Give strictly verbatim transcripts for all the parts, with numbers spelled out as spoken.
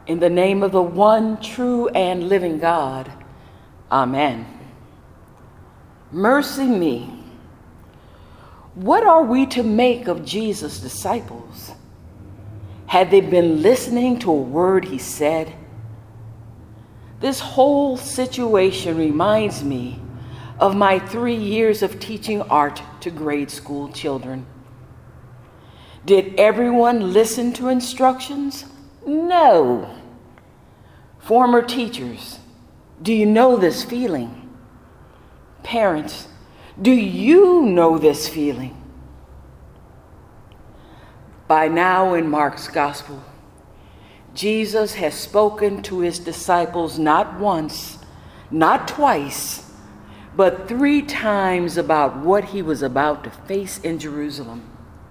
In the name of the one true and living God, amen. Mercy me. What are we to make of Jesus' disciples? Had they been listening to a word he said? This whole situation reminds me of my three years of teaching art to grade school children. Did everyone listen to instructions? No. Former teachers, do you know this feeling? Parents, do you know this feeling? By now in Mark's gospel, Jesus has spoken to his disciples not once, not twice, but three times about what he was about to face in Jerusalem.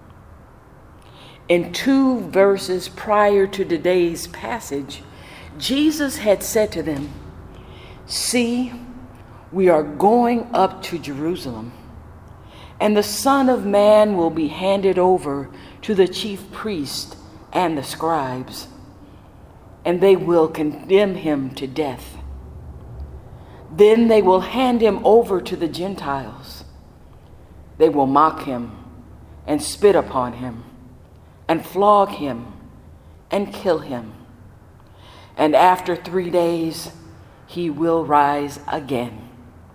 In two verses prior to today's passage, Jesus had said to them, "See, we are going up to Jerusalem, and the Son of Man will be handed over to the chief priests and the scribes, and they will condemn him to death. Then they will hand him over to the Gentiles. They will mock him and spit upon him and flog him and kill him. And after three days, he will rise again."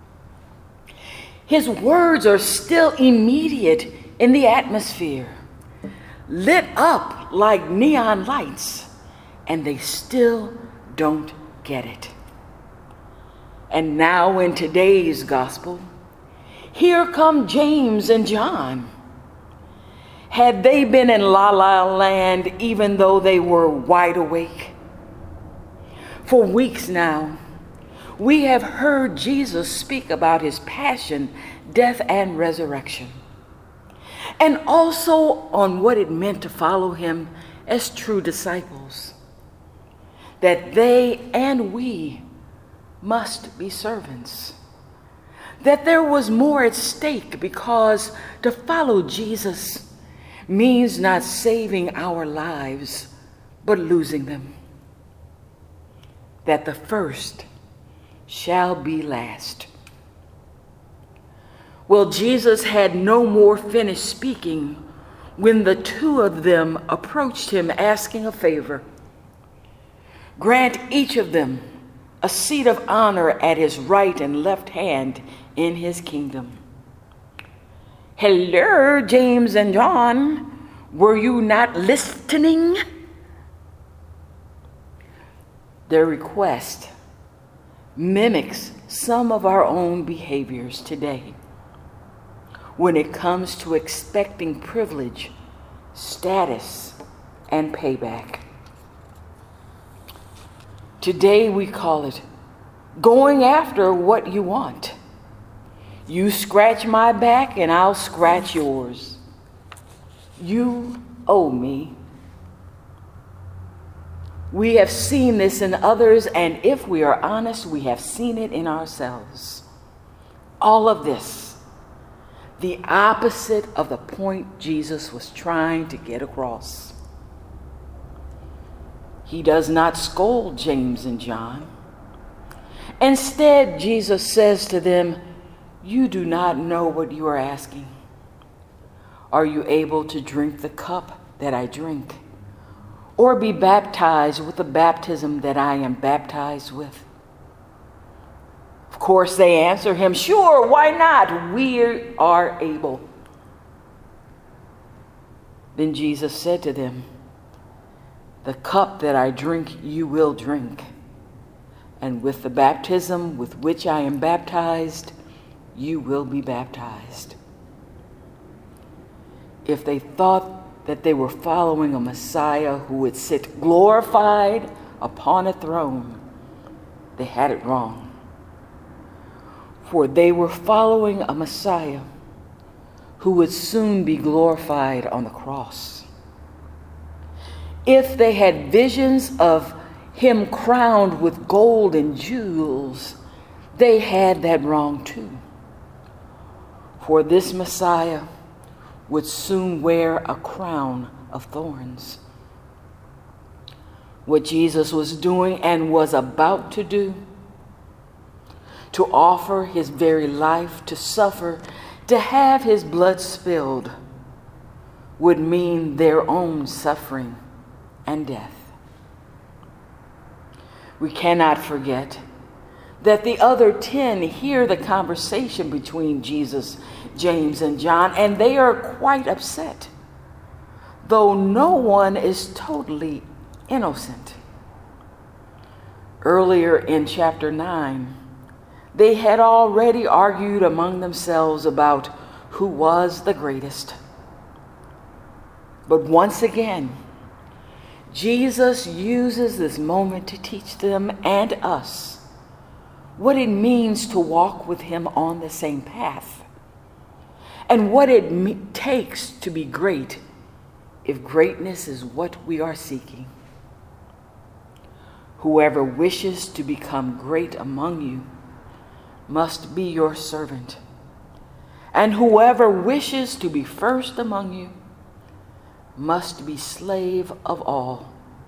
His words are still immediate in the atmosphere, lit up like neon lights, and they still don't get it. And now in today's gospel, here come James and John. Had they been in La La Land even though they were wide awake? For weeks now, we have heard Jesus speak about his passion, death, and resurrection, and also on what it meant to follow him as true disciples, that they and we must be servants, that there was more at stake because to follow Jesus means not saving our lives, but losing them, that the first shall be last. Well, Jesus had no more finished speaking when the two of them approached him asking a favor. Grant each of them a seat of honor at his right and left hand in his kingdom. Hello, James and John. Were you not listening? Their request mimics some of our own behaviors today when it comes to expecting privilege, status, and payback. Today we call it going after what you want. You scratch my back and I'll scratch yours. You owe me. We have seen this in others, and if we are honest, we have seen it in ourselves. All of this, the opposite of the point Jesus was trying to get across. He does not scold James and John. Instead, Jesus says to them, "You do not know what you are asking. Are you able to drink the cup that I drink, or be baptized with the baptism that I am baptized with?" Of course, they answer him, "Sure, why not? We are able." Then Jesus said to them, "The cup that I drink, you will drink, and with the baptism with which I am baptized, you will be baptized." If they thought that they were following a Messiah who would sit glorified upon a throne, they had it wrong. For they were following a Messiah who would soon be glorified on the cross. If they had visions of him crowned with gold and jewels, they had that wrong too. For this Messiah would soon wear a crown of thorns. what Jesus was doing and was about to do, to offer his very life, to suffer, to have his blood spilled, would mean their own suffering and death. We cannot forget that the other ten hear the conversation between Jesus, James, and John, and they are quite upset, though no one is totally innocent. Earlier in chapter nine, they had already argued among themselves about who was the greatest. But once again, Jesus uses this moment to teach them and us what it means to walk with him on the same path, and what it me- takes to be great if greatness is what we are seeking. Whoever wishes to become great among you must be your servant, and whoever wishes to be first among you must be slave of all.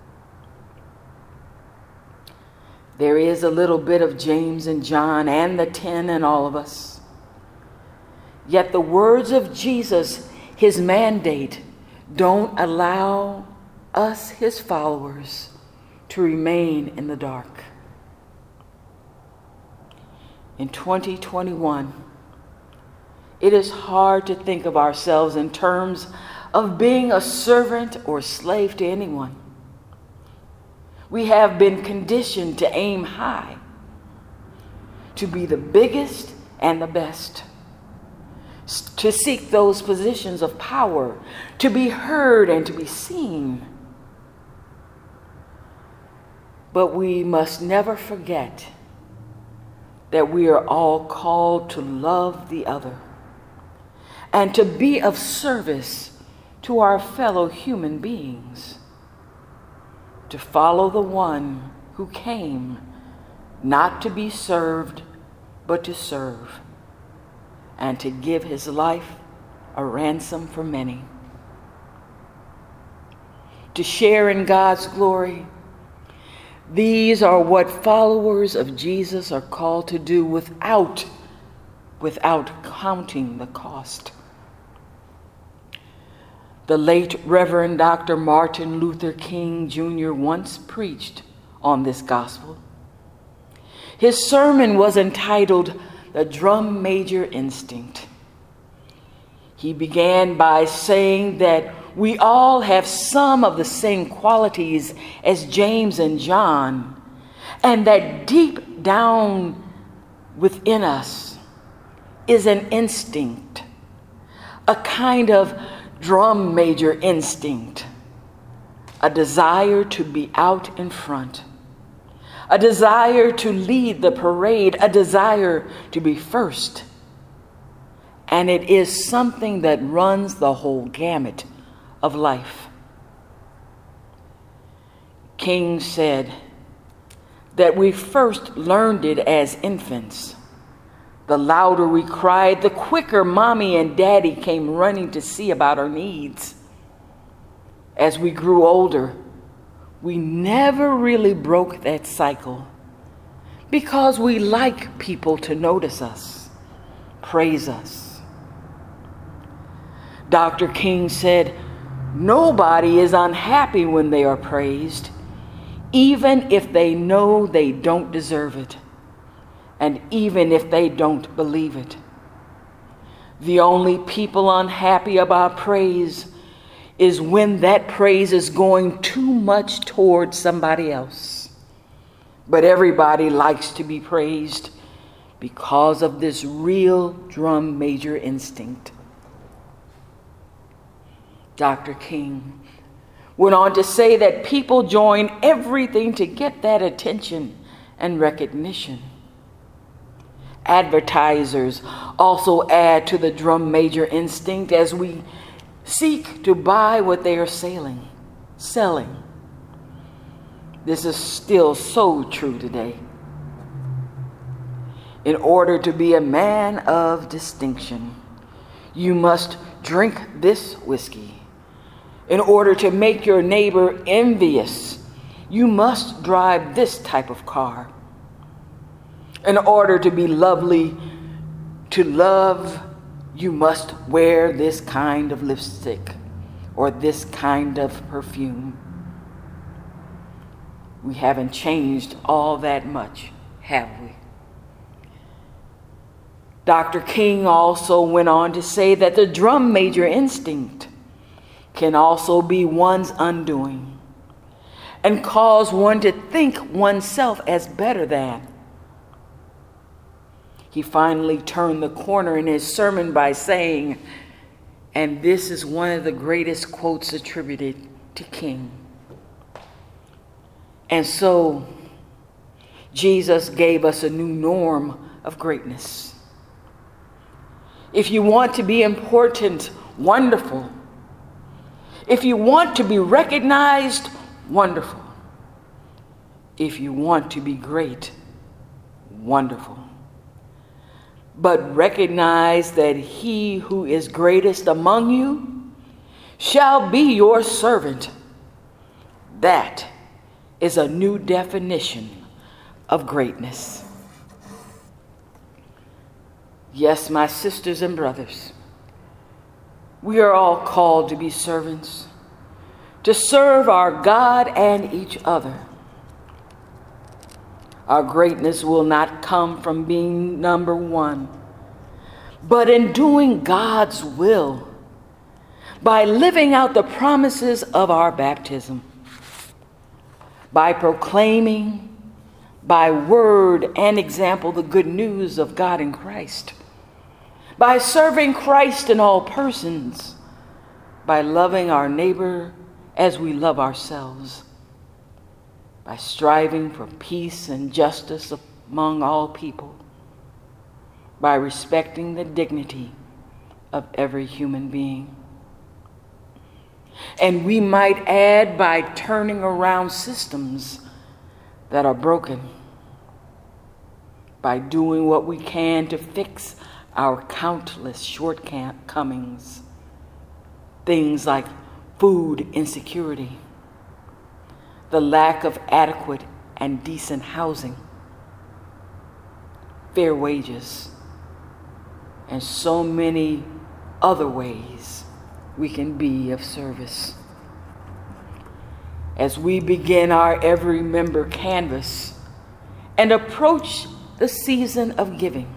There is a little bit of James and John and the ten in all of us. Yet the words of Jesus, his mandate, don't allow us, his followers, to remain in the dark. In twenty twenty-one, it is hard to think of ourselves in terms of being a servant or slave to anyone. We have been conditioned to aim high, to be the biggest and the best, to seek those positions of power, to be heard and to be seen. But we must never forget that we are all called to love the other and to be of service to our fellow human beings, to follow the one who came not to be served, but to serve, and to give his life a ransom for many. To share in God's glory, these are what followers of Jesus are called to do without, without counting the cost. The late Reverend Doctor Martin Luther King Junior once preached on this gospel. His sermon was entitled "The Drum Major Instinct." He began by saying that we all have some of the same qualities as James and John, and that deep down within us is an instinct, a kind of drum major instinct, a desire to be out in front, a desire to lead the parade, a desire to be first. And it is something that runs the whole gamut of life. King said that we first learned it as infants. The louder we cried, the quicker mommy and daddy came running to see about our needs. As we grew older, we never really broke that cycle because we like people to notice us, praise us. Doctor King said, nobody is unhappy when they are praised, even if they know they don't deserve it, and even if they don't believe it. The only people unhappy about praise is when that praise is going too much towards somebody else. But everybody likes to be praised because of this real drum major instinct. Doctor King went on to say that people join everything to get that attention and recognition. Advertisers also add to the drum major instinct as we seek to buy what they are selling. selling. This is still so true today. In order to be a man of distinction, you must drink this whiskey. In order to make your neighbor envious, you must drive this type of car. In order to be lovely, to love, you must wear this kind of lipstick or this kind of perfume. We haven't changed all that much, have we? Doctor King also went on to say that the drum major instinct can also be one's undoing and cause one to think oneself as better than. He finally turned the corner in his sermon by saying, and this is one of the greatest quotes attributed to King. And so, Jesus gave us a new norm of greatness. If you want to be important, wonderful. If you want to be recognized, wonderful. If you want to be great, wonderful. But recognize that he who is greatest among you shall be your servant. That is a new definition of greatness. Yes, my sisters and brothers, we are all called to be servants, to serve our God and each other. Our greatness will not come from being number one, but in doing God's will, by living out the promises of our baptism, by proclaiming by word and example the good news of God in Christ, by serving Christ in all persons, by loving our neighbor as we love ourselves, by striving for peace and justice among all people, by respecting the dignity of every human being. And we might add by turning around systems that are broken, by doing what we can to fix our countless shortcomings, things like food insecurity, the lack of adequate and decent housing, fair wages, and so many other ways we can be of service. As we begin our Every Member Canvas and approach the season of giving,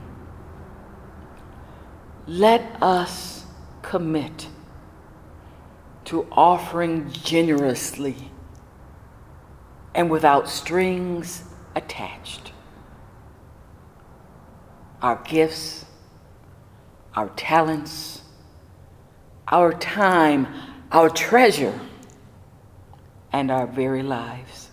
let us commit to offering generously and without strings attached. Our gifts, our talents, our time, our treasure, and our very lives.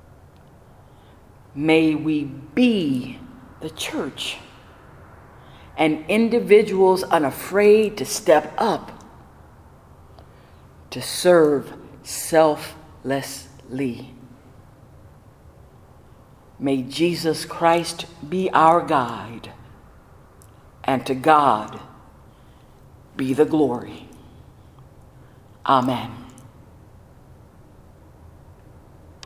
May we be the church and individuals unafraid to step up to serve selflessly. May Jesus Christ be our guide, and to God be the glory. Amen.